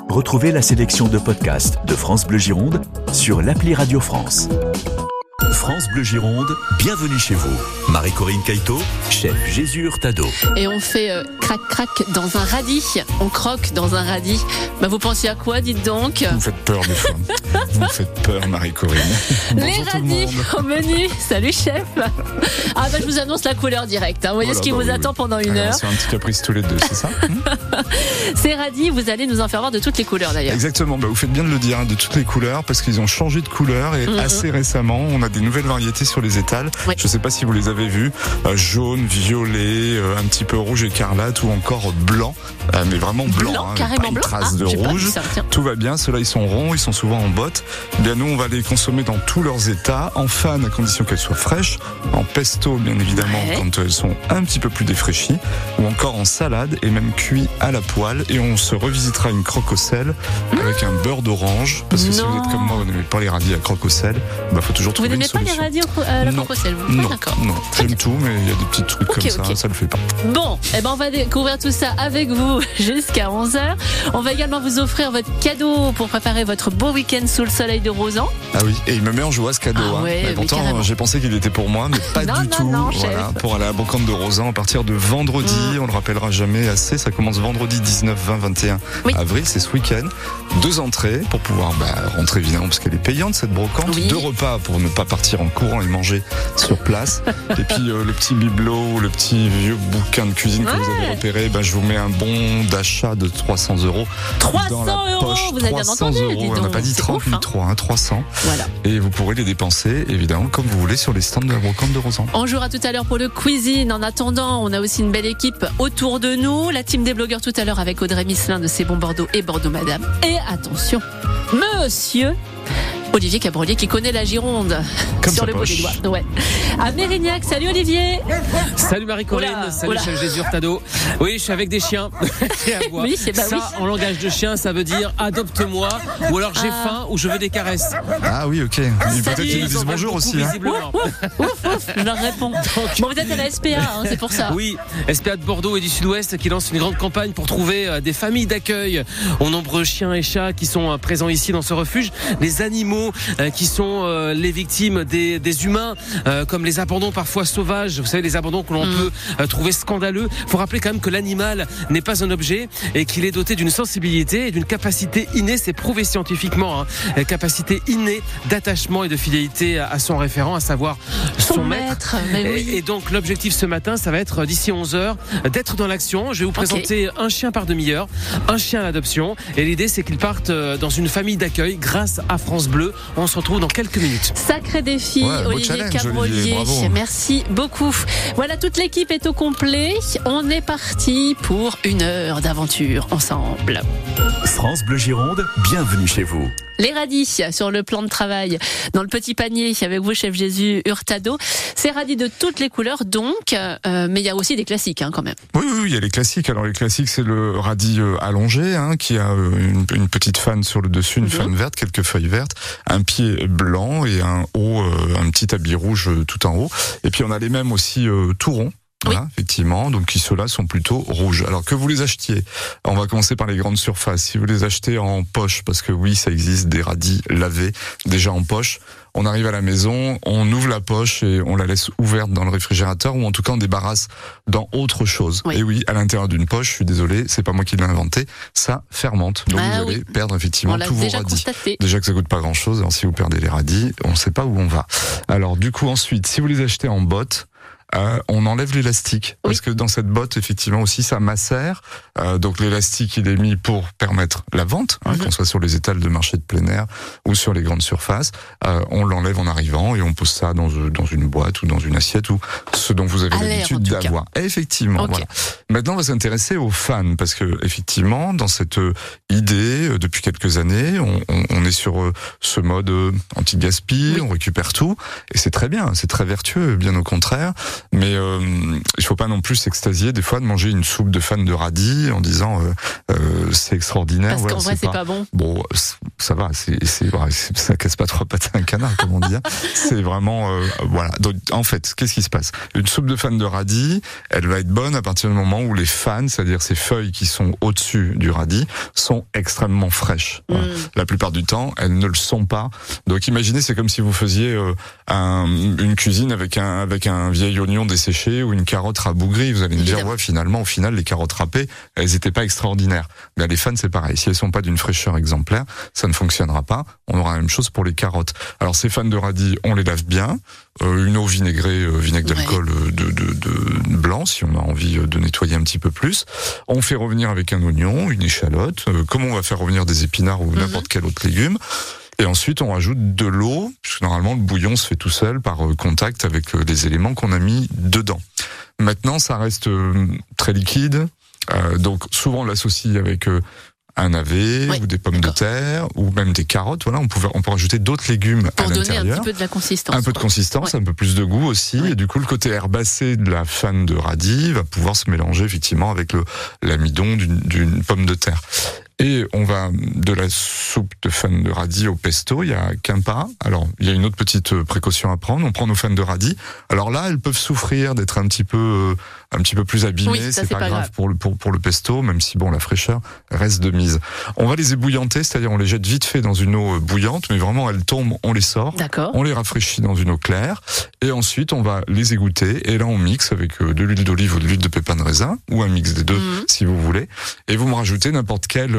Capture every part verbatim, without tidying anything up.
Retrouvez la sélection de podcasts de France Bleu Gironde sur l'appli Radio France. France Bleu Gironde, bienvenue chez vous. Marie-Corinne Caïto, chef Jésus Hurtado. Et on fait euh, crac-crac dans un radis. On croque dans un radis. Bah, vous pensiez à quoi, dites donc? Vous me faites peur des fois. Vous me faites peur, Marie-Corinne. Les radis au menu. Salut, chef. Ah bah je vous annonce la couleur directe. Hein. Vous voyez voilà, ce qui bah, vous oui, attend oui. pendant une Alors, heure. C'est un petit caprice tous les deux, c'est ça? Ces radis, vous allez nous en faire voir de toutes les couleurs d'ailleurs. Exactement. Bah, vous faites bien de le dire, hein, de toutes les couleurs, parce qu'ils ont changé de couleur et mm-hmm. assez récemment, on a des nouvelles variétés sur les étals. Oui. Je ne sais pas si vous les avez vues. Euh, jaune, violet, euh, un petit peu rouge écarlate ou encore blanc. Euh, mais vraiment blanc. Blanc, hein, carrément pas une blanc. trace ah, de rouge. Ça, tout va bien. Ceux-là, ils sont ronds, ils sont souvent en botte. Bien, nous, on va les consommer dans tous leurs états, en fan à condition qu'elles soient fraîches, en pesto, bien évidemment, ouais. quand elles sont un petit peu plus défraîchies, ou encore en salade et même cuit à la poêle. Et on se revisitera une croque au sel mmh. avec un beurre d'orange. Parce que non. si vous êtes comme moi, vous n'aimez pas les radis à croque au sel, bah, faut toujours trouver une solution. Vous n'aimez pas les radis à la croque au sel? Non, non, j'aime tout, mais il y a des petits trucs okay, comme okay. ça, ça le fait pas. Bon, eh ben on va découvrir tout ça avec vous jusqu'à onze heures. On va également vous offrir votre cadeau pour préparer votre beau week-end sous le soleil de Rosan. Ah oui, et il me met en joie ce cadeau. Ah hein. ouais, mais pourtant, j'ai pensé qu'il était pour moi, mais pas non, du non, tout. Non, voilà, pour aller à la brocante de Rosan à partir de vendredi, mmh. on le rappellera jamais assez, ça commence vendredi dix-neuf, vingt, vingt et un oui. avril, c'est ce week-end. Deux entrées pour pouvoir bah, rentrer évidemment parce qu'elle est payante cette brocante. Oui. Deux repas pour ne pas partir en courant et manger sur place. Et puis euh, le petit bibelot, le petit vieux bouquin de cuisine ouais. que vous avez repéré, bah, je vous mets un bon d'achat de trois cents euros. trois cents euros, vous avez bien entendu. Euros. On n'a pas dit trente mille trois, hein, trois cents. Voilà. Et vous pourrez les dépenser évidemment comme vous voulez sur les stands de la brocante de Rosan. On jouera tout à l'heure pour le cuisine. En attendant, on a aussi une belle équipe autour de nous. La team des blogueurs tout à l'heure avec Audrey Misselin de C'est Bon Bordeaux et Bordeaux Madame. Et attention, monsieur Olivier Cabrolier qui connaît la Gironde comme sur le bout des doigts. Ouais. À Mérignac, salut Olivier. Salut Marie-Corinne, oula, salut oula. Chef Jésus Hurtado. Oui, je suis avec des chiens. oui, c'est bah ça, oui. en langage de chien, ça veut dire adopte-moi, ou alors j'ai ah. faim, ou je veux des caresses. Ah oui, ok. Peut-être qu'ils nous disent bonjour aussi. Hein. Ouf, ouf, ouf, ouf, je leur réponds. Donc, bon, vous êtes à la S P A, hein, c'est pour ça. Oui, S P A de Bordeaux et du Sud-Ouest qui lance une grande campagne pour trouver des familles d'accueil aux nombreux chiens et chats qui sont présents ici dans ce refuge. Les animaux qui sont euh, les victimes des, des humains, euh, comme les abandons parfois sauvages. Vous savez, les abandons que l'on mmh. peut euh, trouver scandaleux. Il faut rappeler quand même que l'animal n'est pas un objet et qu'il est doté d'une sensibilité et d'une capacité innée, c'est prouvé scientifiquement, hein, capacité innée d'attachement et de fidélité à, à son référent, à savoir son, son maître. maître. Mais oui. et, et donc l'objectif ce matin, ça va être d'ici onze heures d'être dans l'action. Je vais vous présenter okay. un chien par demi-heure, un chien à l'adoption. Et l'idée, c'est qu'ils partent dans une famille d'accueil grâce à France Bleu. On se retrouve dans quelques minutes. Sacré défi, ouais, Olivier Cabrolier. Merci beaucoup. Voilà, toute l'équipe est au complet. On est parti pour une heure d'aventure ensemble. France Bleu Gironde, bienvenue chez vous. Les radis sur le plan de travail dans le petit panier avec vous, chef Jésus Hurtado. C'est radis de toutes les couleurs donc, euh, mais il y a aussi des classiques hein, quand même. Oui, oui, il y a les classiques. Alors les classiques, c'est le radis euh, allongé hein, qui a euh, une, une petite fan sur le dessus, une mmh. fan verte, quelques feuilles vertes, un pied blanc et un haut, euh, un petit habit rouge euh, tout en haut. Et puis on a les mêmes aussi euh, tout ronds. Voilà, oui. effectivement. Donc, qui ceux-là sont plutôt rouges. Alors que vous les achetiez, on va commencer par les grandes surfaces. Si vous les achetez en poche, parce que oui, ça existe des radis lavés déjà en poche. On arrive à la maison, on ouvre la poche et on la laisse ouverte dans le réfrigérateur ou en tout cas on débarrasse dans autre chose. Oui. Et oui, à l'intérieur d'une poche, je suis désolé, c'est pas moi qui l'ai inventé, ça fermente. Donc ah, vous allez oui. perdre effectivement tous vos radis. Constaté. Déjà que ça coûte pas grand-chose. Alors si vous perdez les radis, on ne sait pas où on va. Alors du coup ensuite, si vous les achetez en botte, Euh, on enlève l'élastique oui. parce que dans cette botte effectivement aussi ça macère euh, donc l'élastique il est mis pour permettre la vente hein, mm-hmm. qu'on soit sur les étals de marché de plein air ou sur les grandes surfaces euh, on l'enlève en arrivant et on pose ça dans, dans une boîte ou dans une assiette ou ce dont vous avez à l'habitude d'avoir et effectivement okay. voilà. Maintenant on va s'intéresser aux fans parce que effectivement dans cette idée euh, depuis quelques années on, on, on est sur euh, ce mode euh, anti-gaspi oui. on récupère tout et c'est très bien c'est très vertueux bien au contraire. Mais euh, il faut pas non plus s'extasier des fois de manger une soupe de fan de radis en disant euh, euh, c'est extraordinaire. Parce voilà, qu'en vrai c'est pas, pas bon. Bon, ça va, c'est, c'est, c'est, ça casse pas trois pattes à un canard, comme on dit. Hein. C'est vraiment, euh, voilà. Donc, en fait, qu'est-ce qui se passe? Une soupe de fan de radis, elle va être bonne à partir du moment où les fans, c'est-à-dire ces feuilles qui sont au-dessus du radis, sont extrêmement fraîches. Voilà. Mmh. La plupart du temps, elles ne le sont pas. Donc, imaginez, c'est comme si vous faisiez euh, un, une cuisine avec un avec un vieil oignon desséché ou une carotte rabougrie. Vous allez me dire, ouais, finalement, au final, les carottes râpées, elles n'étaient pas extraordinaires. Mais les fans, c'est pareil. Si elles sont pas d'une fraîcheur exemplaire, ça ne fonctionnera pas. On aura la même chose pour les carottes. Alors, ces fans de radis, on les lave bien. Euh, une eau vinaigrée, euh, vinaigre d'alcool ouais. de, de, de blanc, si on a envie de nettoyer un petit peu plus. On fait revenir avec un oignon, une échalote, euh, comme on va faire revenir des épinards ou mm-hmm. n'importe quel autre légume. Et ensuite, on rajoute de l'eau, puisque normalement, le bouillon se fait tout seul par contact avec les éléments qu'on a mis dedans. Maintenant, ça reste très liquide, euh, donc souvent on l'associe avec euh, un navet oui, ou des pommes d'accord. de terre ou même des carottes. Voilà, on peut on peut rajouter d'autres légumes pour à donner l'intérieur. un petit peu de la consistance. Un peu de consistance, ouais. un peu plus de goût aussi. Ouais. Et du coup, le côté herbacé de la fan de radis va pouvoir se mélanger effectivement avec le l'amidon d'une, d'une pomme de terre. Et on va de la soupe de fan de radis au pesto, il y a qu'un pas. Alors, il y a une autre petite précaution à prendre. On prend nos fans de radis. Alors là, elles peuvent souffrir d'être un petit peu, un petit peu plus abîmées. Oui, ça, c'est, c'est pas, pas grave, grave pour le pour, pour le pesto, même si bon, la fraîcheur reste de mise. On va les ébouillanter, c'est-à-dire on les jette vite fait dans une eau bouillante, mais vraiment elles tombent, on les sort. D'accord. On les rafraîchit dans une eau claire, et ensuite on va les égoutter. Et là, on mixe avec de l'huile d'olive ou de l'huile de pépins de raisin, ou un mix des deux, mmh. si vous voulez. Et vous me rajoutez n'importe quel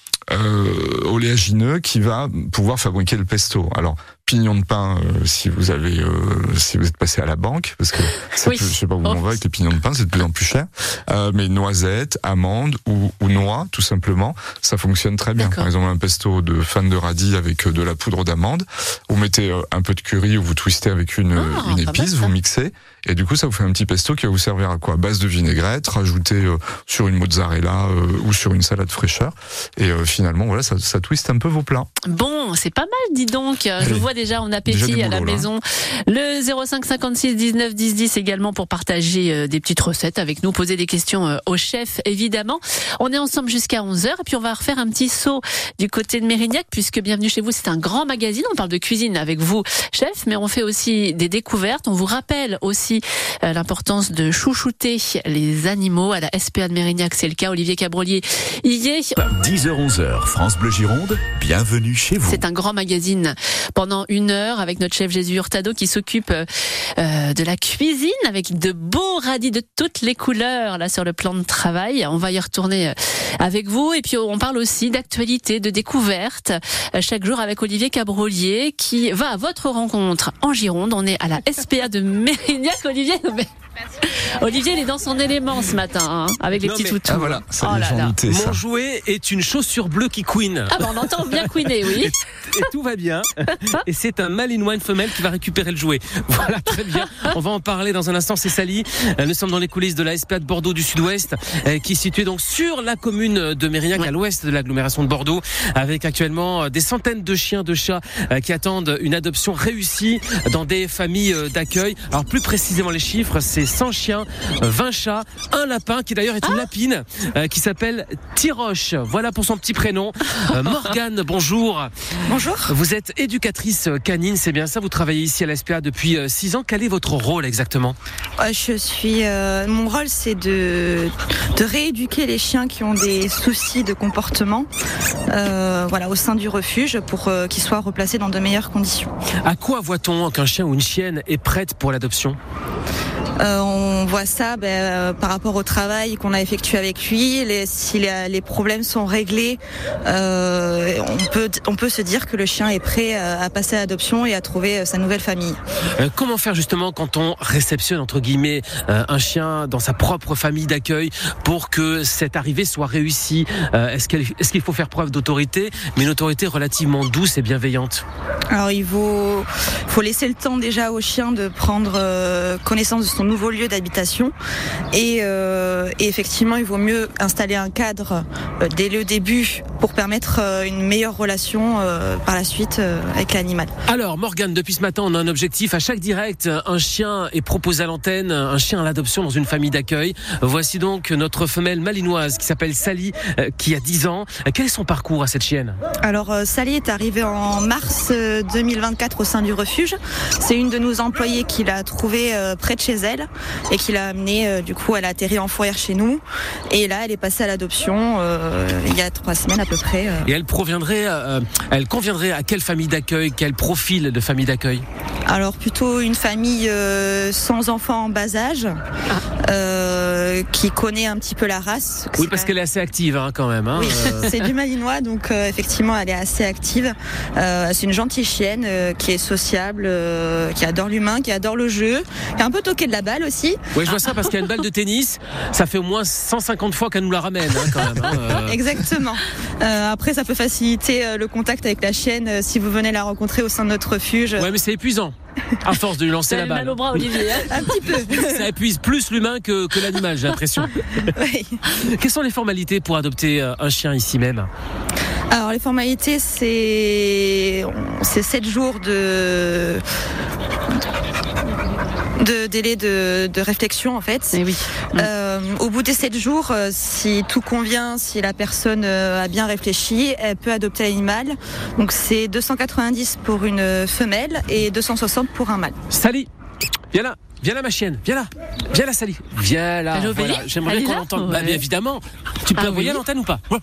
Euh, oléagineux qui va pouvoir fabriquer le pesto. Alors, pignon de pain, euh, si vous avez, euh, si vous êtes passé à la banque, parce que ça oui. peut, je sais pas où oh. on va avec les pignons de pain, c'est de plus en plus cher. Euh, mais noisettes, amandes ou, ou noix, tout simplement, ça fonctionne très bien. D'accord. Par exemple, un pesto de fan de radis avec de la poudre d'amande. Vous mettez euh, un peu de curry ou vous twistez avec une, oh, une épice, vous mixez. Et du coup, ça vous fait un petit pesto qui va vous servir à quoi? Base de vinaigrette, rajouté euh, sur une mozzarella euh, ou sur une salade fraîcheur. Et euh, finalement, voilà, ça, ça twiste un peu vos plats. Bon, c'est pas mal, dis donc. Je Allez. vois déjà en appétit déjà à boulot, la maison. Là. Le zéro cinq cinquante-six dix-neuf dix dix également pour partager euh, des petites recettes avec nous, poser des questions euh, au chef, évidemment. On est ensemble jusqu'à onze heures et puis on va refaire un petit saut du côté de Mérignac puisque Bienvenue chez vous, c'est un grand magazine. On parle de cuisine avec vous, chef, mais on fait aussi des découvertes. On vous rappelle aussi euh, l'importance de chouchouter les animaux à la S P A de Mérignac. C'est le cas, Olivier Cabrolier y est. dix heures onze heures, France Bleu Gironde, bienvenue chez vous. C'est un grand magazine pendant une heure avec notre chef Jésus Hurtado qui s'occupe euh, de la cuisine avec de beaux radis de toutes les couleurs là sur le plan de travail. On va y retourner avec vous et puis on parle aussi d'actualité, de découverte chaque jour avec Olivier Cabrolier qui va à votre rencontre en Gironde. On est à la S P A de Mérignac. Olivier, Olivier, il est dans son élément ce matin, hein, avec les non, petits toutous. Ah voilà, ça oh là là. Douté, ça. Mon jouet est une chaussure bleue qui couine. Ah bah on entend bien couiner, oui. Et, et tout va bien. Et c'est un Malinois femelle qui va récupérer le jouet. Voilà, très bien. On va en parler dans un instant. C'est Sally. Nous sommes dans les coulisses de la S P A de Bordeaux du Sud-Ouest, qui est située donc sur la commune de Mérignac, ouais. à l'ouest de l'agglomération de Bordeaux, avec actuellement des centaines de chiens, de chats qui attendent une adoption réussie dans des familles d'accueil. Alors plus précisément les chiffres, c'est cent chiens, vingt chats, un lapin qui d'ailleurs est une ah lapine euh, qui s'appelle Tiroche. Voilà pour son petit prénom. Euh, Morgane, bonjour. Bonjour. Vous êtes éducatrice canine, c'est bien ça. Vous travaillez ici à l'S P A depuis six ans. Quel est votre rôle exactement ? Je suis. Euh, mon rôle, c'est de de rééduquer les chiens qui ont des soucis de comportement, euh, voilà, au sein du refuge pour euh, qu'ils soient replacés dans de meilleures conditions. À quoi voit-on qu'un chien ou une chienne est prête pour l'adoption ? Euh, on voit ça ben, euh, par rapport au travail qu'on a effectué avec lui. Les, si les, les problèmes sont réglés, euh, on peut on peut se dire que le chien est prêt à, à passer à l'adoption et à trouver sa nouvelle famille. Euh, comment faire justement quand on réceptionne entre guillemets euh, un chien dans sa propre famille d'accueil pour que cette arrivée soit réussie ? euh, Est-ce qu'il, est-ce qu'il faut faire preuve d'autorité, mais une autorité relativement douce et bienveillante ? Alors il faut faut laisser le temps déjà au chien de prendre euh, connaissance de son nouveau lieu d'habitation. Et, euh, et effectivement, il vaut mieux installer un cadre euh, dès le début pour permettre euh, une meilleure relation euh, par la suite euh, avec l'animal. Alors Morgane, depuis ce matin, on a un objectif. À chaque direct, un chien est proposé à l'antenne, un chien à l'adoption dans une famille d'accueil. Voici donc notre femelle malinoise qui s'appelle Sally, euh, qui a dix ans. Quel est son parcours à cette chienne ? Alors euh, Sally est arrivée en mars euh, deux mille vingt-quatre au sein du refuge. C'est une de nos employées qui l'a trouvée euh, près de chez elle et qui l'a amenée, euh, du coup elle a atterri en fourrière chez nous. Et là elle est passée à l'adoption euh, il y a trois semaines à peu près. Euh. Et elle proviendrait, euh, elle conviendrait à quelle famille d'accueil, quel profil de famille d'accueil ? Alors plutôt une famille euh, sans enfants en bas âge, euh, qui connaît un petit peu la race. Oui, parce qu'elle est assez active hein, quand même. Hein, oui, euh... c'est du malinois, donc euh, effectivement elle est assez active. Euh, c'est une gentille chienne euh, qui est sociable, euh, qui adore l'humain, qui adore le jeu, qui est un peu toquée de la balle aussi. Oui, je vois ça parce qu'il y a une balle de tennis, ça fait au moins cent cinquante fois qu'elle nous la ramène hein, quand même. Hein, euh... Exactement. Euh, après ça peut faciliter euh, le contact avec la chienne euh, si vous venez la rencontrer au sein de notre refuge. Ouais, mais c'est épuisant. À force de lui lancer la balle. Mal au bras, Olivier. Hein un petit peu. Ça épuise plus l'humain que, que l'animal, j'ai l'impression. Oui. Quelles sont les formalités pour adopter un chien ici même ? Alors les formalités, c'est c'est sept jours de de délai de, de réflexion en fait. Et oui. Euh, au bout des sept jours, euh, si tout convient, si la personne euh, a bien réfléchi, elle peut adopter l'animal. Donc c'est deux cent quatre-vingt-dix pour une femelle et deux cent soixante pour un mâle. Sally, viens là. Viens là ma chienne, viens là, viens là Sally, viens là. Elle Voilà. J'aimerais Elle bien est qu'on là l'entende. ouais. Bah bien évidemment. Tu peux Ah l'envoyer oui. à l'antenne ou pas ? Bon.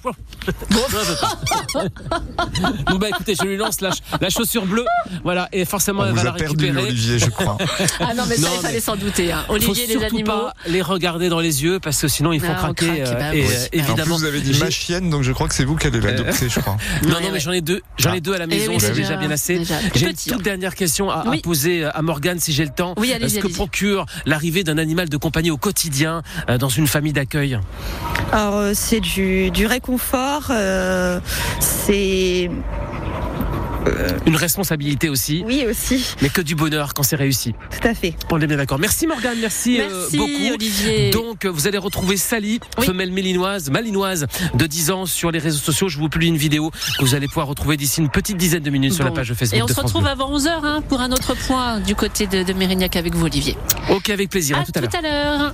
Bon bah écoutez, je lui lance la, la chaussure bleue, voilà, et forcément On elle vous va la a perdu, récupérer. Olivier, je crois. Ah non, mais ça, Non, il fallait mais s'en douter. Hein. Faut Olivier, les surtout animaux. pas les regarder dans les yeux parce que sinon ils font Ah, on craquer. craque, euh, bah et oui. euh, En En évidemment. plus, vous avez dit j'ai- ma chienne, donc je crois que c'est vous qui allez l'adopter, je crois. Non, non, Ouais, mais ouais. j'en ai deux. J'en ai deux à la maison, oui, c'est déjà, déjà bien assez. déjà. J'ai une Petit, toute hein. dernière question à, Oui. à poser à Morgane si j'ai le temps. Oui, allez-y, Ce que allez-y. procure l'arrivée d'un animal de compagnie au quotidien euh, dans une famille d'accueil ? Alors euh, c'est du, du réconfort, euh, c'est Une responsabilité aussi, oui aussi, mais que du bonheur quand c'est réussi. tout à fait. On est bien d'accord. Merci Morgane, merci, euh, Merci, beaucoup. Olivier. Donc euh, vous allez retrouver Sally, Oui. femelle malinoise, malinoise de dix ans sur les réseaux sociaux. Je vous publie une vidéo que vous allez pouvoir retrouver d'ici une petite dizaine de minutes sur la Bon. page Facebook Et on de se France retrouve Bleu. avant onze heures hein, pour un autre point du côté de, de Mérignac avec vous, Olivier. Ok, avec plaisir. À, À tout à l'heure. à l'heure.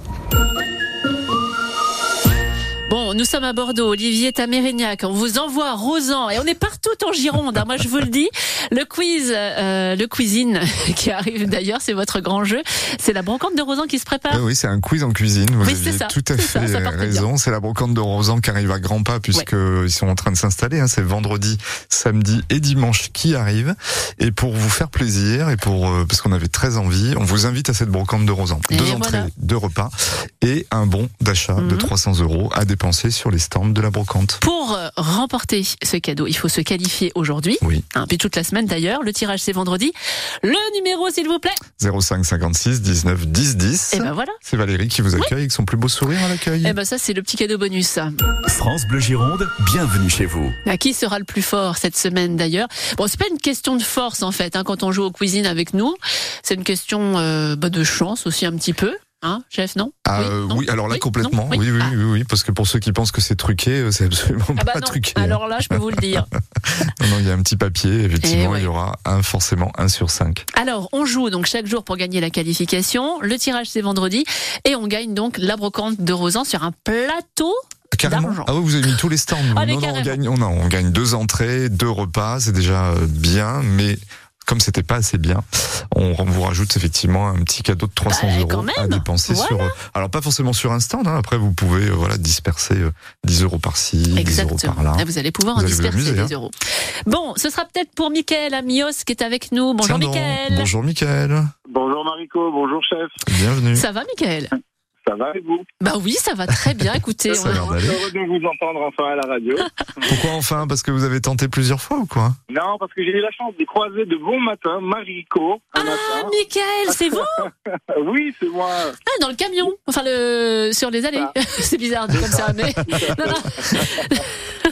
Bon, nous sommes à Bordeaux, Olivier est à Mérignac, on vous envoie à Rozan et on est partout en Gironde, hein, moi je vous le dis. Le quiz, euh, le cuisine qui arrive d'ailleurs, c'est votre grand jeu, c'est la brocante de Rozan qui se prépare. Euh, oui, c'est un quiz en cuisine. Vous Oui, aviez c'est ça, tout à c'est ça, fait ça partait raison. C'est la brocante de Rozan qui arrive à grands pas puisqu'ils sont en train de s'installer. Hein. C'est vendredi, samedi et dimanche qui arrivent. Et pour vous faire plaisir et pour euh, parce qu'on avait très envie, on vous invite à cette brocante de Rozan. Et Deux voilà. entrées, deux repas et un bon d'achat de Mhm. trois cents euros à dépenser sur les stands de la brocante. Pour euh, remporter ce cadeau, il faut se qualifier aujourd'hui, Oui. hein, puis toute la semaine d'ailleurs. Le tirage c'est vendredi. Le numéro s'il vous plaît. zéro cinq cinquante-six dix-neuf dix dix. Et ben voilà. C'est Valérie qui vous accueille avec son plus beau sourire à l'accueil. Et ben ça c'est le petit cadeau bonus. France Bleu Gironde, bienvenue chez vous. À qui sera le plus fort cette semaine d'ailleurs? Bon, c'est pas une question de force en fait hein, quand on joue aux cuisines avec nous. C'est une question euh, bah, de chance aussi un petit peu. Hein, chef, non? Ah, oui, euh, non oui, alors là Oui, complètement. non Oui, oui, Ah. oui, oui, parce que pour ceux qui pensent que c'est truqué, euh, c'est absolument Ah bah pas non. truqué. hein. Alors là, je peux vous le dire. Non, non, il y a un petit papier, effectivement, Eh ouais. il y aura un, forcément un sur cinq. Alors, on joue donc chaque jour pour gagner la qualification. Le tirage c'est vendredi et on gagne donc la brocante de Rozan sur un plateau. Carrément. D'argent. Ah oui, vous avez mis tous les stands. vous. Allez, non, non, on carrément. gagne, on, non, on gagne deux entrées, deux repas, c'est déjà euh, bien, mais comme c'était pas assez bien, on, on vous rajoute effectivement un petit cadeau de trois cents Bah, euros quand même. à dépenser Voilà. sur. euh, alors pas forcément sur un stand. Hein, après, vous pouvez euh, voilà disperser euh, dix euros par-ci, dix euros Exactement. par-là. Et vous allez pouvoir Vous en allez vous disperser amuser, des hein. euros. Bon, ce sera peut-être pour Mickaël Amios qui est avec nous. Bonjour Tiens donc. Mickaël. Bonjour Mickaël. Bonjour Mariko, bonjour chef. Bienvenue. Ça va Mickaël? Ça va et vous? Bah oui, ça va très bien. Écoutez, Ça on a a- l'air d'aller. Heureux de vous entendre enfin à la radio. Pourquoi enfin? Parce que vous avez tenté plusieurs fois ou quoi? Non, parce que j'ai eu la chance de croiser de bon matin Mariko un Ah, matin. Mickaël, c'est vous? Oui, c'est moi. Ah, dans le camion. Enfin, le sur les allées. Ah. C'est bizarre dit comme ça, mais non, non.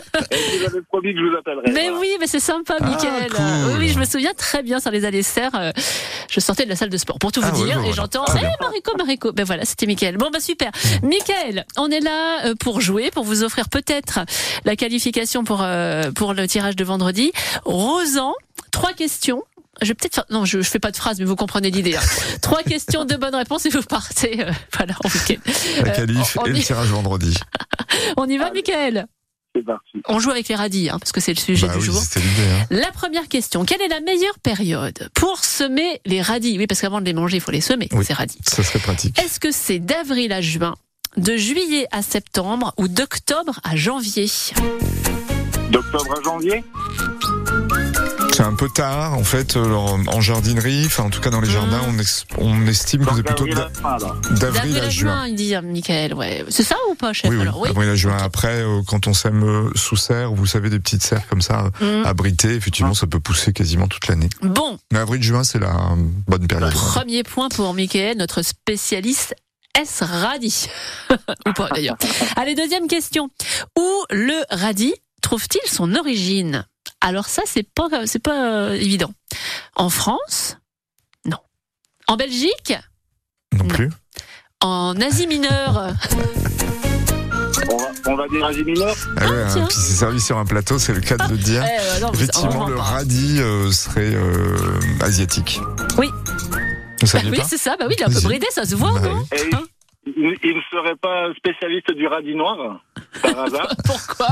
Et vous avez promis que je vous appellerai. Mais voilà. oui, mais c'est sympa, Ah, Mickaël. cool. Oui, oui, je me souviens très bien sur les allées-serres. euh, Je sortais de la salle de sport pour tout Ah vous ouais, dire bah et voilà. j'entends Très "Eh bien. Mariko, Mariko". Ben voilà, c'était Mickaël. Bon bah super. Mickaël, on est là euh, pour jouer, pour vous offrir peut-être la qualification pour euh, pour le tirage de vendredi. Rosan, trois questions. Je vais peut-être faire... Non, je, je fais pas de phrase, mais vous comprenez l'idée. Hein. Trois questions, deux bonnes réponses et vous partez. Euh, voilà, en week-end. La qualif on, on et le y... tirage vendredi. on y va, Mickaël? C'est parti. On joue avec les radis, hein, parce que c'est le sujet Bah du oui, jour. c'était l'idée. Hein. La première question, quelle est la meilleure période pour semer les radis? Oui, parce qu'avant de les manger, il faut les semer, Oui. ces radis. Ça serait pratique. Est-ce que c'est d'avril à juin, de juillet à septembre ou d'octobre à janvier? D'octobre à janvier. C'est un peu tard, en fait, euh, en en jardinerie, enfin en tout cas dans les Mmh. jardins, on, ex- on estime que c'est plutôt D'avril d'a- à fin, alors. d'avril à juin. il dit, Mickaël, ouais. C'est ça ou pas, chef? Oui, oui, Alors, oui. avril à juin. Après, euh, quand on sème euh, sous serre, vous savez, des petites serres comme ça, euh, Mmh. abritées, effectivement, ça peut pousser quasiment toute l'année. Bon, Mais avril-juin, c'est la euh, bonne période. premier point pour Mickaël, notre spécialiste S radis. Ou pas d'ailleurs. Allez, deuxième question. Où le radis trouve-t-il son origine? Alors ça, c'est pas, c'est pas euh, évident. En France? Non. En Belgique? Non plus. En Asie mineure? On va, on va dire Asie mineure. Ah ouais, tiens. hein, puis c'est servi sur un plateau, c'est le cas de le dire. Eh, euh, non, mais Effectivement, vraiment le pas. radis euh, serait euh, asiatique. Oui. Vous Bah saviez oui, pas c'est ça. Bah oui, il est un peu Vas-y. bridé, ça se voit, Bah non? oui. Et Hein il, il ne serait pas spécialiste du radis noir, par hasard. Pourquoi?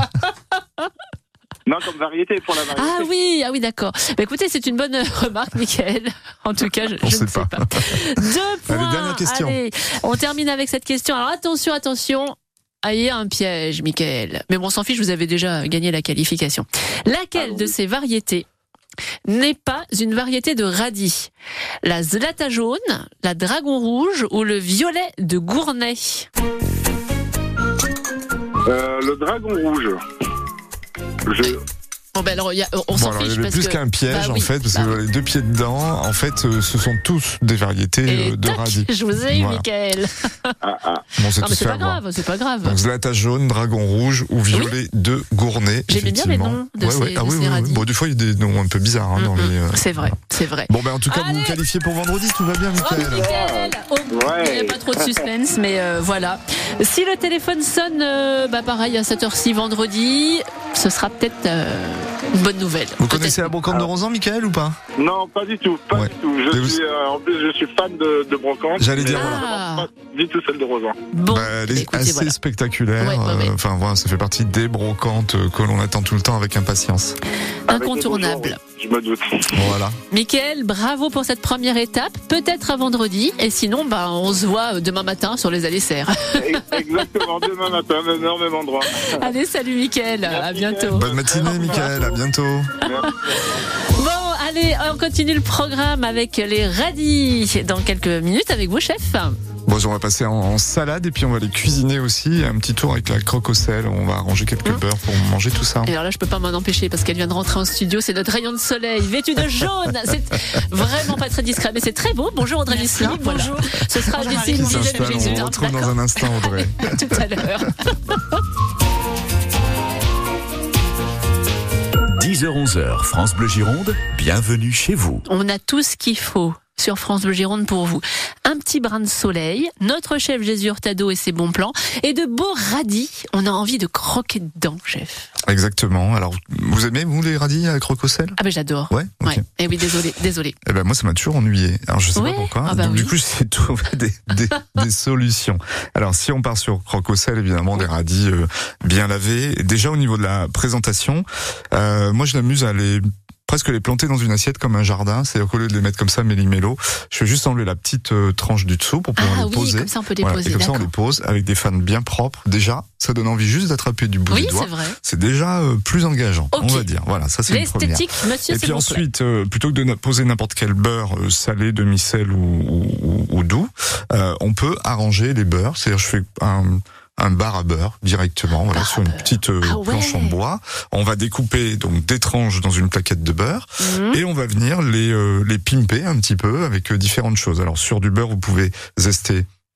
Non, comme variété, pour la variété. Ah oui, ah oui, d'accord. Bah écoutez, c'est une bonne remarque, Mickaël. En tout cas, je, On je sait ne sais pas. pas. Deux points. dernière question. Allez, on termine avec cette question. Alors attention, attention. Ah, il y a un piège, Mickaël. Mais bon, on s'en fiche, vous avez déjà gagné la qualification. Laquelle de ces variétés n'est pas une variété de radis? La Zlata jaune, la Dragon rouge ou le violet de Gournay? Euh, le dragon rouge. Je... Bon, ben alors, il y a- on Bon, s'en alors, il y fiche avait parce plus que... qu'un piège, Bah en oui, fait, parce bah que oui. les deux pieds dedans, en fait, euh, ce sont tous des variétés Et euh, de tac, radis. je vous ai eu, Voilà. Mickaël. Ah, ah. Bon, c'est Non, tout mais c'est fait pas avoir. grave, c'est pas grave. Donc Zlata jaune, dragon rouge ou violet de Gournay. J'aimais bien les effectivement. noms de ouais, ces- ouais. Ah de oui, ces oui, oui. radis. Bon, des fois, il y a des noms un peu bizarres hein, dans Mm, mm. les. euh, C'est vrai, c'est vrai. Bon, ben en tout cas, vous Allez. vous qualifiez pour vendredi, tout va bien, Oh, Mickaël. Mickaël Oh, Ouais. il n'y a pas trop de suspense, mais euh, voilà. Si le téléphone sonne, euh, bah pareil, à cette heure-ci vendredi, ce sera peut-être euh, une bonne nouvelle. Vous Peut-être. connaissez la brocante de Rosan, Mickaël, ou pas? Non, pas du tout, pas Ouais. du tout. Je Mais vous- suis, euh, en plus, je suis fan de, de brocante. J'allais mais dire, vraiment voilà. Pas du tout celle de Rosan. Bon, Bah, elle est bah, écoutez, assez voilà. spectaculaire. Ouais, ouais, ouais. euh, Enfin, voilà, ça fait partie des brocantes euh, que l'on attend tout le temps avec impatience. Avec des Incontournable. beaux jours, oui, je me doute. Voilà. Mickaël, bravo pour cette première étape. Peut-être à vendredi. Et sinon, bah, on se voit euh, demain matin sur les allées serres. Exactement, demain matin, même heure, même endroit. Allez, salut Mickaël. À bientôt. Bonne matinée, Mickaël. À bientôt. Merci. Bon, allez, on continue le programme avec les radis dans quelques minutes avec vous, chef. Bon, on va passer en, en salade et puis on va les cuisiner aussi. Un petit tour avec la croque au sel. On va arranger quelques Mmh. beurres pour manger tout ça. Et alors là, je peux pas m'en empêcher parce qu'elle vient de rentrer en studio. C'est notre rayon de soleil vêtu de jaune. C'est vraiment pas très discret, mais c'est très beau. Bonjour Audrey Misselin. Voilà. Ce sera Bonjour, d'ici une Qui dizaine de s'installe, on minutes. vous hein, retrouve dans d'accord. un instant, Audrey. À tout à l'heure. dix heures onze heures, France Bleu Gironde, bienvenue chez vous. On a tout ce qu'il faut sur France Bleu Gironde pour vous. Un petit brin de soleil, notre chef Jésus Hurtado et ses bons plans, et de beaux radis. On a envie de croquer dedans, chef. Exactement. Alors, vous aimez, vous, les radis à croque au sel? Ah ben j'adore. Ouais, ok. Ouais. Et oui, désolé, désolé. Eh ben moi ça m'a toujours ennuyé. Alors je sais Ouais, pas pourquoi. ah bah Donc oui. du coup j'ai trouvé des, des, des solutions. Alors si on part sur croque au sel, évidemment des radis euh, bien lavés. Déjà au niveau de la présentation, euh, moi je m'amuse à les presque les planter dans une assiette comme un jardin. C'est-à-dire qu'au lieu de les mettre comme ça méli-mélo, je vais juste enlever la petite euh, tranche du dessous pour pouvoir Ah les oui, poser. comme ça on peut les Voilà, poser, et comme ça on d'accord. les pose avec des fans bien propres. Déjà, ça donne envie juste d'attraper du bout Oui, du doigt. c'est vrai. C'est déjà euh, plus engageant, Ok. on va dire. Voilà, ça c'est une première. L'esthétique, monsieur, Et c'est puis bon souhait. ensuite, euh, plutôt que de na- poser n'importe quel beurre euh, salé, demi-sel ou, ou, ou doux, euh, on peut arranger les beurres. C'est-à-dire, je fais un, un bar à beurre directement, voilà, Bar à sur une beurre. petite euh, Ah ouais. planche en bois. On va découper donc des tranches dans une plaquette de beurre Mhm. et on va venir les euh, les pimper un petit peu avec euh, différentes choses. Alors sur du beurre, vous pouvez zester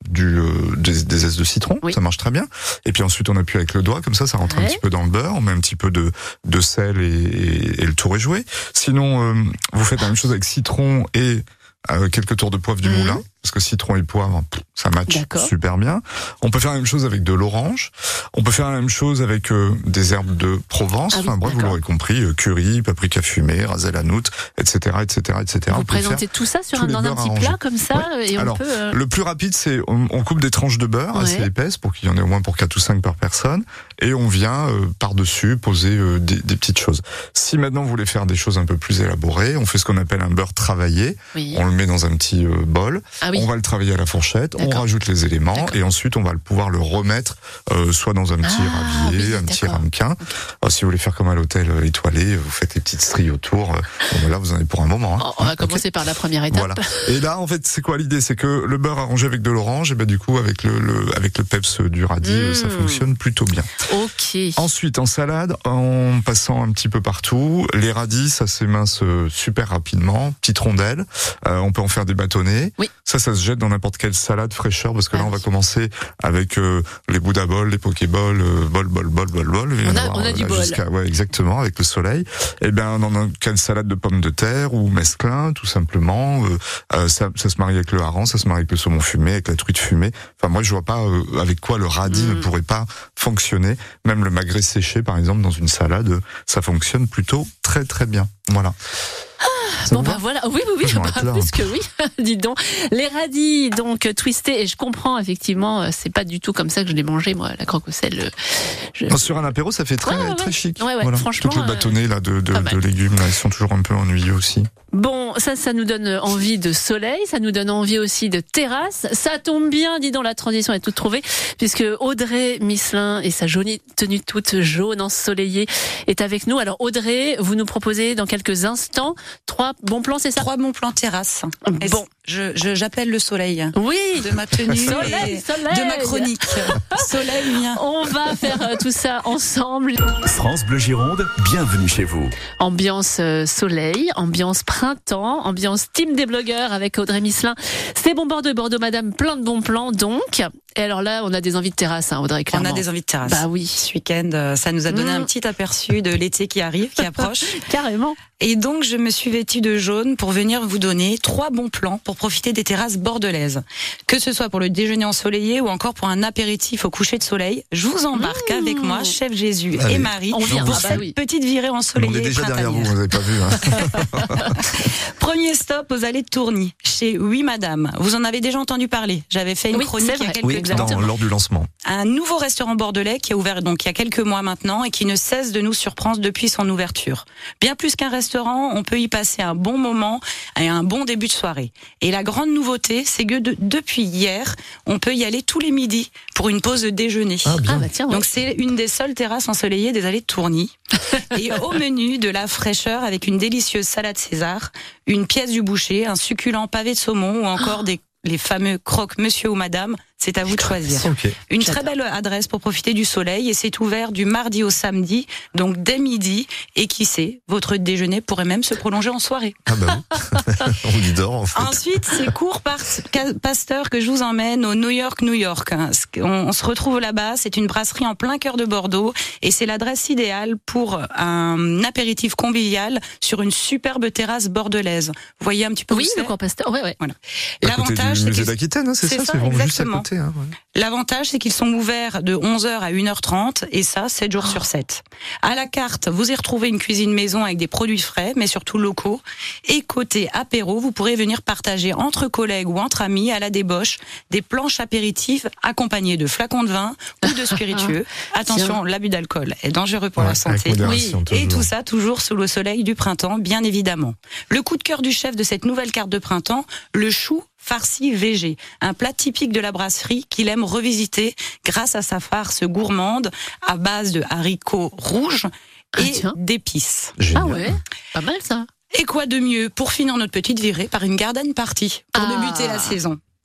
du euh, des, des zestes de citron, oui. ça marche très bien. Et puis ensuite on appuie avec le doigt, comme ça, ça rentre ouais. un petit peu dans le beurre. On met un petit peu de de sel et, et, et le tour est joué. Sinon, euh, vous faites la même chose avec citron et euh, quelques tours de poivre du mmh. moulin. Parce que citron et poivre, ça match D'accord. super bien. On peut faire la même chose avec de l'orange. On peut faire la même chose avec euh, des herbes de Provence. Ah oui, enfin bref, vous l'aurez compris, euh, curry, paprika fumé, rasé la noute, et cetera, et cetera, et cetera. Vous on présentez tout ça sur un, dans un petit arrangés. Plat comme ça ouais. et Alors, on peut. Euh... Le plus rapide, c'est on, on coupe des tranches de beurre ouais. assez épaisses pour qu'il y en ait au moins pour quatre ou cinq par personne, et on vient euh, par dessus poser euh, des, des petites choses. Si maintenant vous voulez faire des choses un peu plus élaborées, on fait ce qu'on appelle un beurre travaillé. Oui. On le met dans un petit euh, bol. Ah oui. On va le travailler à la fourchette, D'accord. on rajoute les éléments D'accord. et ensuite on va pouvoir le remettre euh, soit dans un petit ah, ravier, oui, un petit ramequin. Okay. Alors, si vous voulez faire comme à l'hôtel euh, étoilé, vous faites les petites stries autour. Euh, bon, là, vous en avez pour un moment. Hein. On va commencer okay. par la première étape. Voilà. Et là, en fait, c'est quoi l'idée? C'est que le beurre arrangé avec de l'orange, et ben du coup, avec le, le avec le peps du radis, mmh. ça fonctionne plutôt bien. Ok. Ensuite, en salade, en passant un petit peu partout, les radis, ça s'émince super rapidement, petites rondelles. Euh, on peut en faire des bâtonnets. Oui. Ça, ça se jette dans n'importe quelle salade fraîcheur, parce que ah là, on va commencer avec euh, les Bouddha bol, les Pokéballs, euh, bol, bol, bol, bol, bol. On a, on a du bol. Ouais, exactement, avec le soleil. Et bien, dans quelle salade de pommes de terre ou mesclun, tout simplement. Euh, euh, ça, ça se marie avec le hareng, ça se marie avec le saumon fumé, avec la truite fumée. Enfin, moi, je vois pas euh, avec quoi le radis mmh. ne pourrait pas fonctionner. Même le magret séché, par exemple, dans une salade, ça fonctionne plutôt très, très bien. Voilà. Ça bon bah voilà, oui oui oui, bah, plus que oui. Dis donc, les radis donc twistés, et je comprends effectivement, c'est pas du tout comme ça que je l'ai mangé moi, la croque au sel. Je... Non, sur un apéro, ça fait très ouais, ouais, très chic. Ouais, ouais, voilà. Franchement, tout le bâtonnet là de de, de légumes là, ils sont toujours un peu ennuyeux aussi. Bon, ça, ça nous donne envie de soleil, ça nous donne envie aussi de terrasse. Ça tombe bien, dis donc, la transition est toute trouvée, puisque Audrey Misselin et sa jolie tenue toute jaune ensoleillée est avec nous. Alors Audrey, vous nous proposez dans quelques instants trois bons plans, c'est ça? Trois bons plans terrasse. Bon. Je, je, j'appelle le soleil. Oui. De ma tenue soleil, et soleil. de ma chronique. Soleil mien. On va faire tout ça ensemble. France Bleu Gironde, bienvenue chez vous. Ambiance soleil, ambiance printemps, ambiance team des blogueurs avec Audrey Misselin. C'est bon Bordeaux et Bordeaux Madame, plein de bons plans donc. Et alors là, on a des envies de terrasse, hein, Audrey, clairement. On a des envies de terrasse. Bah oui. Ce week-end, ça nous a donné mmh. un petit aperçu de l'été qui arrive, qui approche. Carrément. Et donc, je me suis vêtue de jaune pour venir vous donner trois bons plans pour profiter des terrasses bordelaises. Que ce soit pour le déjeuner ensoleillé ou encore pour un apéritif au coucher de soleil, je vous embarque mmh. avec moi, Chef Jésus Allez. et Marie, on vient, pour ah bah cette oui. petite virée ensoleillée. On est déjà derrière vous, vous n'avez pas vu. Hein. Premier stop aux allées de Tourny, chez Oui Madame. Vous en avez déjà entendu parler. J'avais fait une oui, chronique il y a quelques oui, dans, lors du lancement. Un nouveau restaurant bordelais qui a ouvert donc il y a quelques mois maintenant et qui ne cesse de nous surprendre depuis son ouverture. Bien plus qu'un restaurant, on peut y passer un bon moment et un bon début de soirée. Et la grande nouveauté, c'est que de, depuis hier, on peut y aller tous les midis pour une pause déjeuner. Ah, bien. Ah, bah tiens, ouais. Donc c'est une des seules terrasses ensoleillées des allées de Tourny. Et au menu, de la fraîcheur avec une délicieuse salade César, une pièce du boucher, un succulent pavé de saumon ou encore oh. des les fameux croques Monsieur ou Madame. C'est à vous de choisir. Okay. Une J'adore. très belle adresse pour profiter du soleil et c'est ouvert du mardi au samedi, donc dès midi. Et qui sait, votre déjeuner pourrait même se prolonger en soirée. Ah bah oui. On y dort en fait. Ensuite, c'est Cours Pasteur que je vous emmène au New York, New York. On, on se retrouve là-bas. C'est une brasserie en plein cœur de Bordeaux et c'est l'adresse idéale pour un apéritif convivial sur une superbe terrasse bordelaise. Vous voyez un petit peu où oui, c'est ? le Cours Pasteur. Ouais, ouais. Voilà. À L'avantage, côté du musée d'Aquitaine, hein, c'est, c'est ça, ça, c'est vraiment juste à côté. Hein, ouais. L'avantage, c'est qu'ils sont ouverts de onze heures à une heure trente et ça, sept jours oh. sur sept. À la carte, vous y retrouvez une cuisine maison avec des produits frais, mais surtout locaux. Et côté apéro, vous pourrez venir partager entre collègues ou entre amis à la débauche des planches apéritives accompagnées de flacons de vin ou de spiritueux. Attention, l'abus d'alcool est dangereux pour ouais, la santé. Oui. Et tout ça toujours sous le soleil du printemps, bien évidemment. Le coup de cœur du chef de cette nouvelle carte de printemps, le chou farci V G, un plat typique de la brasserie qu'il aime revisiter grâce à sa farce gourmande à base de haricots rouges et ah, d'épices. Génial. Ah ouais, pas mal ça. Et quoi de mieux pour finir notre petite virée par une garden party pour ah. débuter la saison.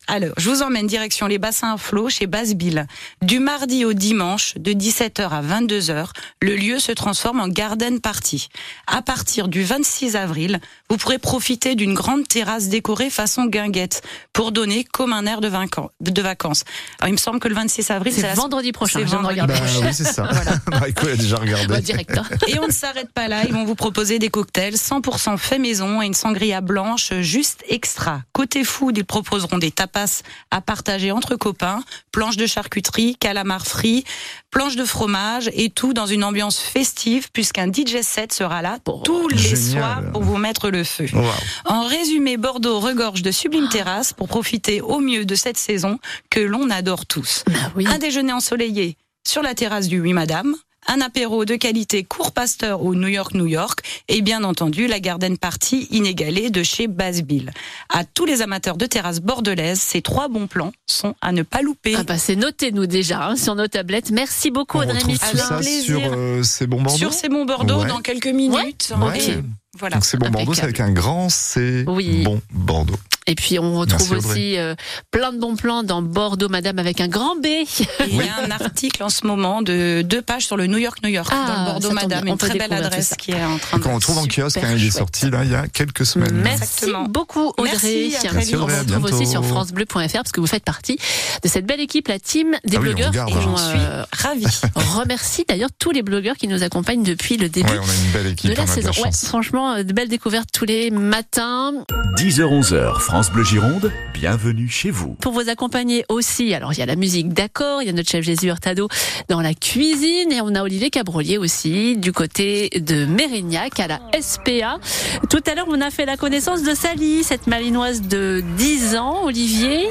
Alors, je vous emmène direction les bassins à flot chez Basse-Bille. Du mardi au dimanche, de dix-sept heures à vingt-deux heures, le lieu se transforme en garden party. À partir du vingt-six avril, vous pourrez profiter d'une grande terrasse décorée façon guinguette pour donner comme un air de, vacan- de vacances. Alors, il me semble que le vingt-six avril, c'est, c'est vendredi prochain. C'est je viens de regarder. Bah, oui, c'est ça. Voilà. Mariko a déjà regardé. Bah, direct. Hein. Et on ne s'arrête pas là, ils vont vous proposer des cocktails cent pour cent fait maison et une sangria blanche juste extra. Côté food, ils proposeront des tapas à partager entre copains, planches de charcuterie, calamars frits, planches de fromage et tout dans une ambiance festive puisqu'un D J set sera là Oh, tous les génial. soirs pour vous mettre le feu. Wow. En résumé, Bordeaux regorge de sublimes terrasses pour profiter au mieux de cette saison que l'on adore tous. Ah oui. Un déjeuner ensoleillé sur la terrasse du Oui Madame, un apéro de qualité Cours Pasteur au New York, New York, et bien entendu la garden party inégalée de chez Basse-Bille. À tous les amateurs de terrasses bordelaises, ces trois bons plans sont à ne pas louper. Ah bah c'est noté nous déjà hein, sur nos tablettes. Merci beaucoup On Audrey retrouve tout Michelin. ça plaisir. sur euh, C'est bon Bordeaux. Sur ces bons Bordeaux Ouais. dans quelques minutes. Ouais. Et voilà. Donc c'est bon Bordeaux, c'est avec un grand C. Oui. Bon Bordeaux. Et puis on retrouve Merci, aussi euh, plein de bons plans dans Bordeaux Madame avec un grand B. Et il y a un article en ce moment de deux pages sur le New York, New York, Ah, dans le Bordeaux ça tombe Madame, bien. On une peut très belle découvrir tout adresse ça. qui est en train de. Qu'on retrouve en kiosque, super hein, il est chouette. sorti là il y a quelques semaines. Merci Exactement. beaucoup Audrey. Merci, à très Merci, on Audrey, vous à retrouve aussi bientôt. sur francebleu point f r parce que vous faites partie de cette belle équipe, la team des Ah oui, on blogueurs. regarde, et hein. on J'en suis euh, ravie. remercie d'ailleurs tous les blogueurs qui nous accompagnent depuis le début Ouais, on a une belle équipe, de la on a de saison. la Ouais, chance. franchement, euh, de belles découvertes tous les matins. dix heures onze heures, France Bleu Gironde, bienvenue chez vous. Pour vous accompagner aussi, alors il y a la musique, d'accord, il y a notre chef Jésus Hurtado dans la cuisine et on a Olivier Cabrolier aussi du côté de Mérignac à la S P A. Tout à l'heure, on a fait la connaissance de Sally, cette malinoise de dix ans, Olivier.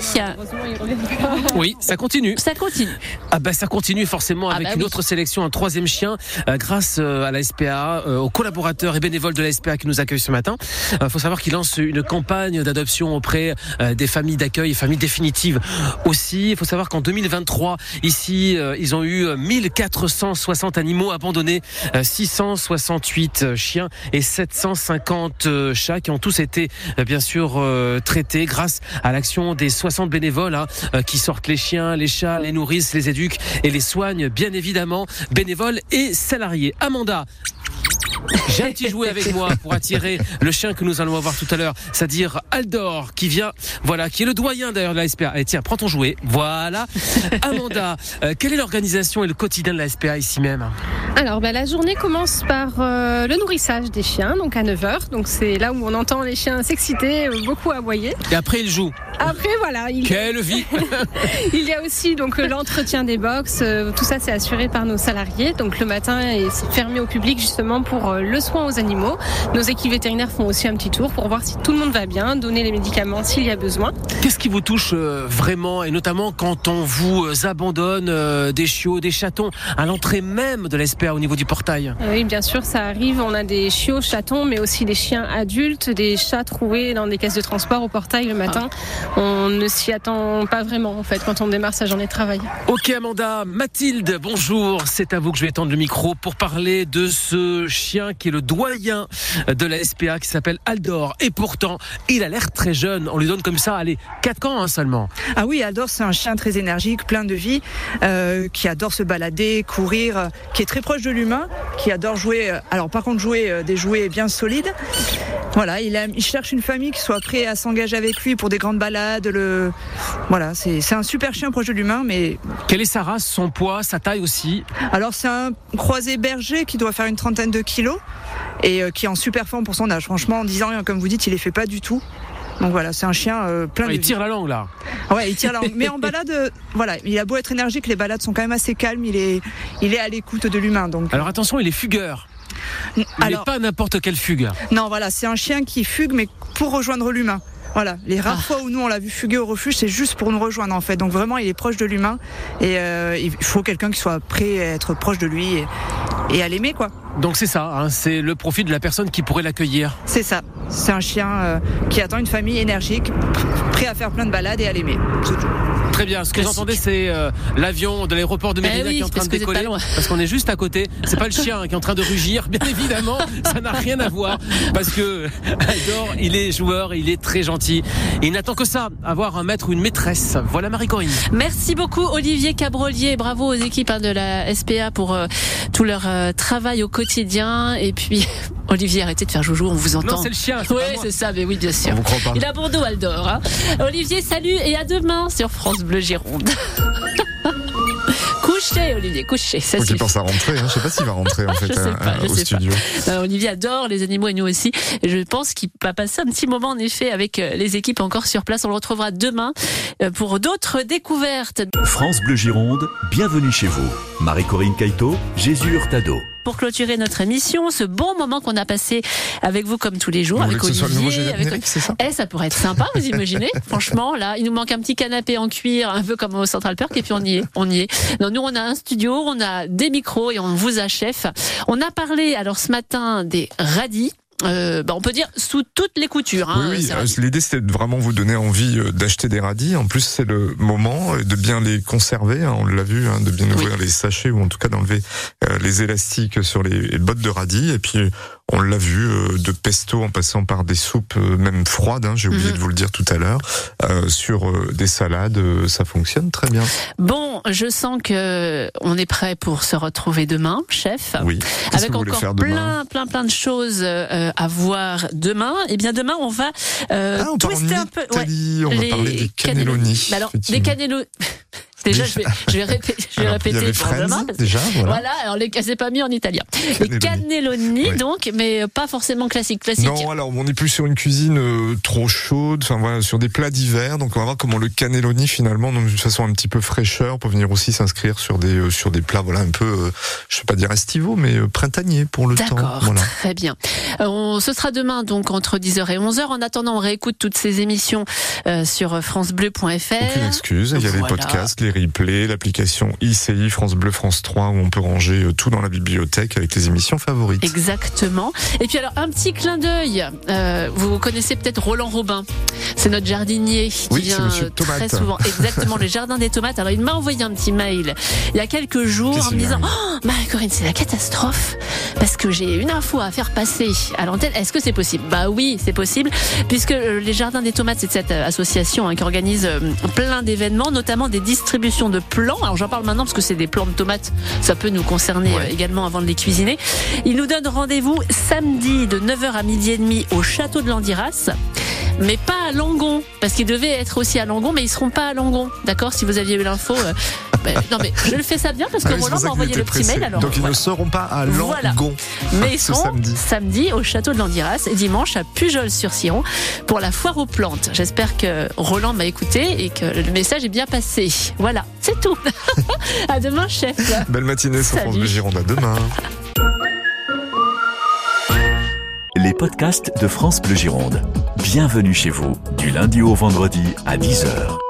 Oui, ça continue. Ça continue. Ah bah ça continue forcément Ah avec bah une oui. autre sélection, un troisième chien, euh, grâce euh, à la S P A, euh, aux collaborateurs et bénévoles de la S P A qui nous accueillent ce matin. Il euh, faut savoir qu'ils lancent une campagne d'adoption auprès euh, des familles d'accueil et familles définitives aussi. Il faut savoir qu'en deux mille vingt-trois, ici, euh, ils ont eu mille quatre cent soixante animaux abandonnés, euh, six cent soixante-huit chiens et sept cent cinquante euh, chats qui ont tous été euh, bien sûr euh, traités grâce à l'action des soixante bénévoles hein, euh, qui sortent les chiens, les chats, les nourrissent, les éduquent et les soignent, bien évidemment, bénévoles et salariés. Amanda, j'ai un petit jouet avec moi pour attirer le chien que nous allons avoir tout à l'heure, c'est-à-dire Aldor, qui vient, voilà, qui est le doyen d'ailleurs de la S P A. Allez, tiens, prends ton jouet. Voilà. Amanda, euh, quelle est l'organisation et le quotidien de la S P A ici même ? Alors, bah, la journée commence par euh, le nourrissage des chiens, donc à neuf heures. Donc, c'est là où on entend les chiens s'exciter, euh, beaucoup aboyer. Et après, il joue. Après, voilà. Il, Quelle vie ! il y a aussi donc euh, l'entretien des box. Euh, tout ça, c'est assuré par nos salariés. Donc, le matin, et c'est fermé au public justement pour euh, le soin aux animaux. Nos équipes vétérinaires font aussi un petit tour pour voir si tout le monde va bien, donner les médicaments s'il y a besoin. Qu'est-ce qui vous touche euh, vraiment, et notamment quand on vous euh, abandonne euh, des chiots, des chatons à l'entrée même de la S P A au niveau du portail ? Oui, bien sûr, ça arrive. On a des chiots, chatons, mais aussi des chiens adultes, des chats trouvés dans des caisses de transport au portail le matin. On ne s'y attend pas vraiment, en fait, quand on démarre sa journée de travail. Ok Amanda, Mathilde, bonjour, c'est à vous que je vais tendre le micro pour parler de ce chien qui est le doyen de la S P A qui s'appelle Aldor et pourtant il a l'air très jeune, on lui donne comme ça, allez, quatre ans hein, seulement. Ah oui, Aldor c'est un chien très énergique, plein de vie, euh, qui adore se balader, courir, euh, qui est très proche de l'humain, qui adore jouer, euh, alors par contre jouer euh, des jouets bien solides. Voilà, il, aime, il cherche une famille qui soit prête à s'engager avec lui pour des grandes balades. Le... Voilà, c'est, c'est un super chien proche de l'humain, mais... Quelle est sa race, son poids, sa taille aussi ? Alors c'est un croisé berger qui doit faire une trentaine de kilos et euh, qui est en super forme pour son âge. Franchement, en dix ans, comme vous dites, il les fait pas du tout. Donc voilà, c'est un chien euh, plein ah, de Il vie. tire la langue là. Ouais, il tire la langue. Mais en balade, euh, voilà, il a beau être énergique, les balades sont quand même assez calmes. Il est, il est à l'écoute de l'humain. Donc. Alors attention, il est fugueur. Il Alors, n'est pas n'importe quelle fugue. Non, voilà, c'est un chien qui fugue, mais pour rejoindre l'humain. Voilà, les rares Ah. fois où nous on l'a vu fuguer au refuge, c'est juste pour nous rejoindre en fait. Donc vraiment, il est proche de l'humain et euh, il faut quelqu'un qui soit prêt à être proche de lui et, et à l'aimer quoi. donc c'est ça, hein, c'est le profil de la personne qui pourrait l'accueillir. C'est ça. C'est un chien euh, qui attend une famille énergique, prêt à faire plein de balades et à l'aimer. C'est tout. Très bien, ce que Classique. vous entendez, c'est euh, l'avion de l'aéroport de Mérida Eh oui, qui est en train parce de que vous êtes décoller, pas loin. parce qu'on est juste à côté. C'est pas le chien hein, qui est en train de rugir, bien évidemment, ça n'a rien à voir, parce que Aldor, il est joueur, il est très gentil, et il n'attend que ça, avoir un maître ou une maîtresse. Voilà Marie-Corinne. Merci beaucoup Olivier Cabrolier, bravo aux équipes hein, de la S P A pour euh, tout leur euh, travail au quotidien. Et puis Olivier, arrêtez de faire joujou, on vous entend. Non, c'est le chien. C'est Oui, pas moi. c'est ça, mais oui, bien sûr. On vous croit pas. Il a bon dos, Aldor. Hein. Olivier, salut et à demain sur France Bleu Gironde. Couchez, Olivier, couchez. Ça Faut qu'il suffit. pense à rentrer. Hein. Je sais pas s'il va rentrer en fait Je sais à- pas, à- je au sais studio. Euh, Olivier adore les animaux et nous aussi. Et je pense qu'il va passer un petit moment en effet avec euh, les équipes encore sur place. On le retrouvera demain euh, pour d'autres découvertes. France Bleu Gironde, bienvenue chez vous. Marie-Corinne Caïto, Jésus Hurtado. Pour clôturer notre émission, ce bon moment qu'on a passé avec vous comme tous les jours, Vous avec voulez que ce soit le nouveau Olivier, avec... générique, c'est ça? Eh, ça pourrait être sympa, vous imaginez? Franchement, là, il nous manque un petit canapé en cuir, un peu comme au Central Perk, et puis on y est, on y est. Non, nous, on a un studio, on a des micros et on vous achève. On a parlé, alors, ce matin, des radis. Euh, bah on peut dire sous toutes les coutures. Hein, Oui, oui. c'est euh, vrai. L'idée c'était de vraiment vous donner envie euh, d'acheter des radis. En plus, c'est le moment euh, de bien les conserver. Hein, on l'a vu, hein, de bien ouvrir Oui. les sachets ou en tout cas d'enlever euh, les élastiques sur les bottes de radis. Et puis on l'a vu euh, de pesto en passant par des soupes euh, même froides. Hein, j'ai oublié Mhm. de vous le dire tout à l'heure. Euh, sur euh, des salades, euh, ça fonctionne très bien. Bon, je sens que on est prêt pour se retrouver demain, chef. Oui. Qu'est-ce Avec que vous voulez encore faire demain? plein, plein, plein de choses euh, à voir demain. Et bien demain, on va euh, Ah, on part en twister un peu. Italie. On va les parler des cannelloni. Bah alors, des effectivement. cannelloni. Déjà, je vais, je vais répéter, je vais Alors, il y répéter avait pour Friends, demain. parce que- déjà, voilà. Voilà, alors les, c'est pas mis en italien. Les Cannelloni. cannelloni, Ouais. donc, mais pas forcément classique, classique. Non, alors on n'est plus sur une cuisine euh, trop chaude, enfin voilà, sur des plats d'hiver. Donc on va voir comment le cannelloni finalement, donc d'une façon un petit peu fraîcheur, pour venir aussi s'inscrire sur des euh, sur des plats voilà un peu, euh, je sais pas dire estivaux, mais euh, printaniers pour le temps. D'accord, Voilà. très bien. Euh, on, ce sera demain donc entre dix heures et onze heures. En attendant, on réécoute toutes ces émissions euh, sur francebleu point f r. Aucune excuse, il y a les Voilà. podcasts, les replays, l'application I C I, France Bleu, France trois, où on peut ranger euh, tout dans la bibliothèque avec les émissions favorites. Exactement. Et puis alors un petit clin d'œil. Euh, vous connaissez peut-être Roland Robin. C'est notre jardinier qui Oui, c'est vient Monsieur euh, très Tomate. souvent. Exactement, le jardin des tomates. Alors il m'a envoyé un petit mail il y a quelques jours Qu'est-ce en me qu'il disant a oh, Marie-Corinne, c'est la catastrophe parce que j'ai une info à faire passer à l'antenne. Est-ce que c'est possible? Bah oui, c'est possible puisque euh, les jardins des tomates, c'est cette euh, association hein, qui organise euh, plein d'événements, notamment des distributions de plants. Alors j'en parle maintenant parce que c'est des plants de tomates, ça peut nous concerner Ouais. euh, également avant de les cuisiner. Il nous donne rendez-vous samedi de neuf heures à midi et demi au château de Landiras. Mais pas à Langon, parce qu'ils devaient être aussi à Langon, mais ils seront pas à Langon. D'accord? Si vous aviez eu l'info. Euh, ben, non mais je le fais ça bien parce que Ah oui, c'est Roland pour ça m'a qu'il envoyé était le petit pressé. mail. Alors, Donc ils voilà. ne seront pas à Voilà. Langon. Mais ils ce seront samedi. samedi au château de Landiras et dimanche à Pujol-sur-Sciron pour la foire aux plantes. J'espère que Roland m'a écouté et que le message est bien passé. Voilà, c'est tout. À demain, chef. Belle matinée sur Salut. France Bleu Gironde, à demain. Les podcasts de France Bleu Gironde. Bienvenue chez vous, du lundi au vendredi à dix heures.